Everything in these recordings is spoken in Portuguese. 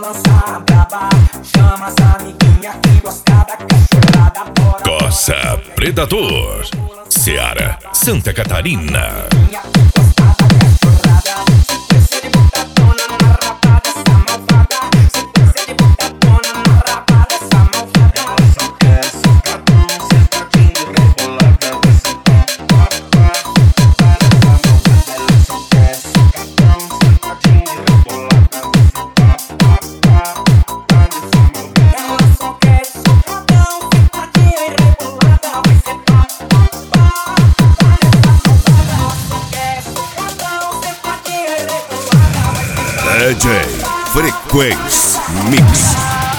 lançar a braba. Chama as amiguinhas que gosta da cachorrada. Bora, Coça Predador, Ceará, Santa Catarina. DJ Frequência Mix.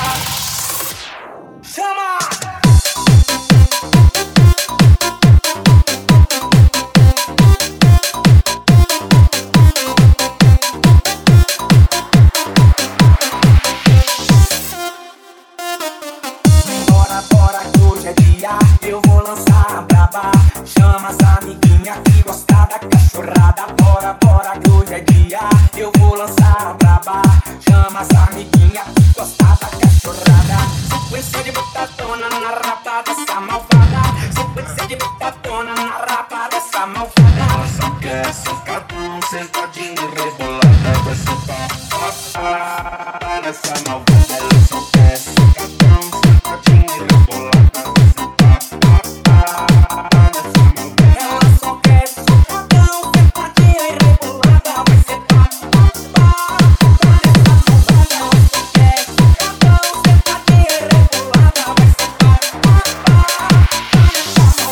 Bora que hoje é dia, eu vou lançar a braba. Chama as amiguinhas que gosta da cachorrada. Bora que hoje é dia, eu vou lançar a braba. Chama as amiguinhas que gosta da cachorrada. Sequência de botadona na rapa dessa malvada. Sequência de botadona na rapa dessa malvada. Ela só quer